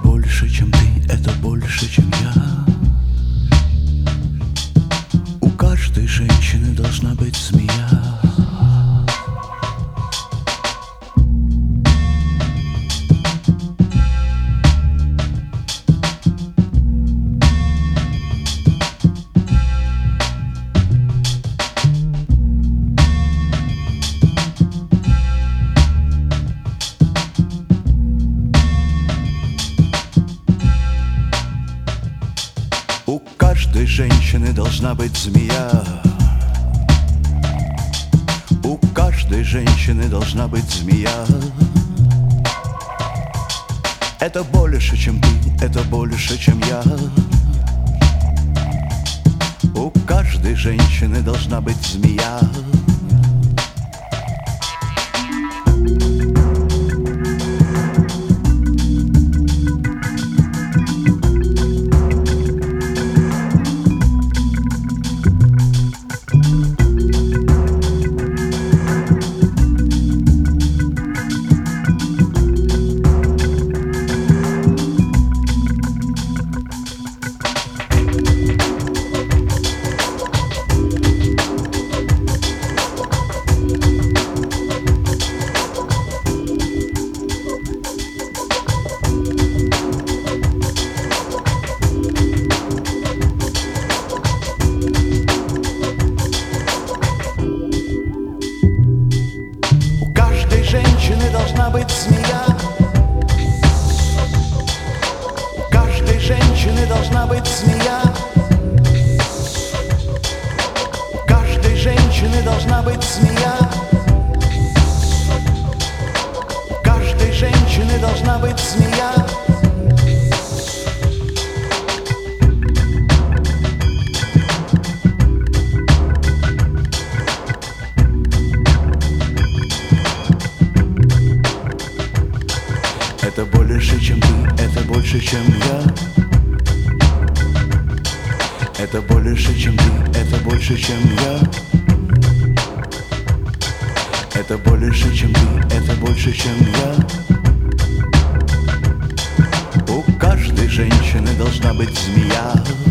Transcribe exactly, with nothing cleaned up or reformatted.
больше, чем ты, это больше, чем я. У каждой женщины должна быть змея. У каждой женщины должна быть змея. У каждой женщины должна быть змея. Это больше, чем ты, это больше, чем я. У каждой женщины должна быть змея. Женщины должна быть змея. У каждой женщины должна быть змея. У каждой женщины должна быть змея. У каждой женщины должна быть змея. Это больше, чем ты, это больше, чем я. Это больше, чем ты, это больше, чем я. Это больше, чем ты, это больше, чем я. У каждой женщины должна быть змея.